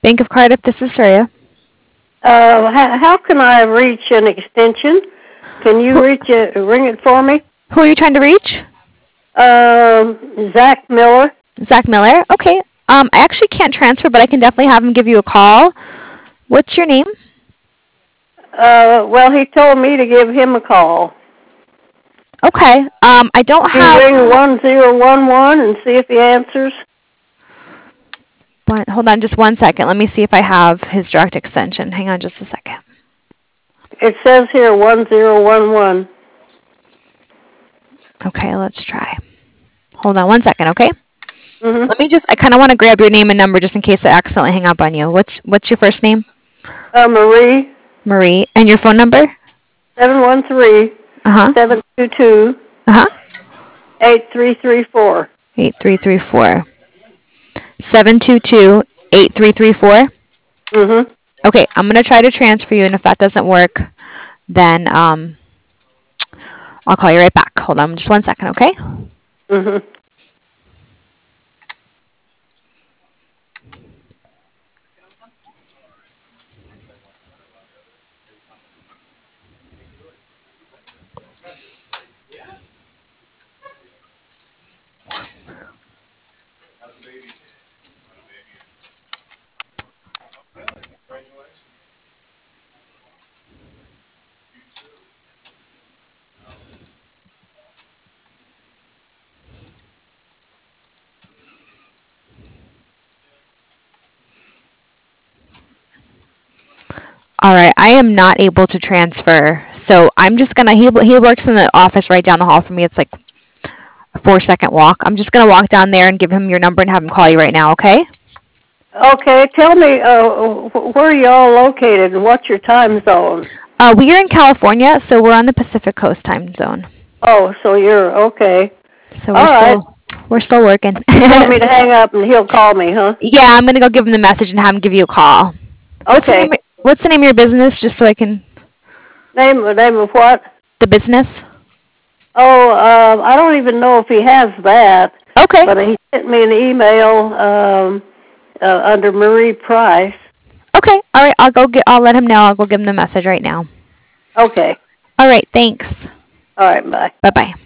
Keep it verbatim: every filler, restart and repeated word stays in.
Bank of Cardiff, this is Surya. Uh, how, how can I reach an extension? Can you reach it, ring it for me? Who are you trying to reach? Um, Zach Miller. Zach Miller? Okay. Um, I actually can't transfer, but I can definitely have him give you a call. What's your name? Uh, well, he told me to give him a call. Okay. Um, I don't Can have... you ring one zero one one and see if he answers? One, hold on just one second. Let me see if I have his direct extension. Hang on just a second. It says here one zero one one. Okay, let's try. Hold on one second, okay? Mm-hmm. Let me just... I kind of want to grab your name and number just in case I accidentally hang up on you. What's What's your first name? Uh, Marie. Marie. And your phone number? seven one three, Uh-huh. seven two two, Uh-huh. eight three three four. eight three three four. seven two two, eight three three four? Mm-hmm. Okay, I'm going to try to transfer you, and if that doesn't work, then um, I'll call you right back. Hold on just one second, okay? Mm-hmm. All right, I am not able to transfer, so I'm just going to, he he works in the office right down the hall from me. It's like a four-second walk. I'm just going to walk down there and give him your number and have him call you right now, okay? Okay, tell me, uh, where are y'all located and what's your time zone? Uh, we are in California, so we're on the Pacific Coast time zone. Oh, so you're, okay. So we're All right. still we're still working. You want me to hang up and he'll call me, huh? Yeah, I'm going to go give him the message and have him give you a call. What's the Okay. name, what's the name of your business, just so I can... Name, name of what? The business? Oh, uh, I don't even know if he has that. Okay. But he sent me an email um, uh, under Marie Price. Okay. All right. I'll go get. I'll let him know. I'll go give him the message right now. Okay. All right. Thanks. All right. Bye. Bye bye.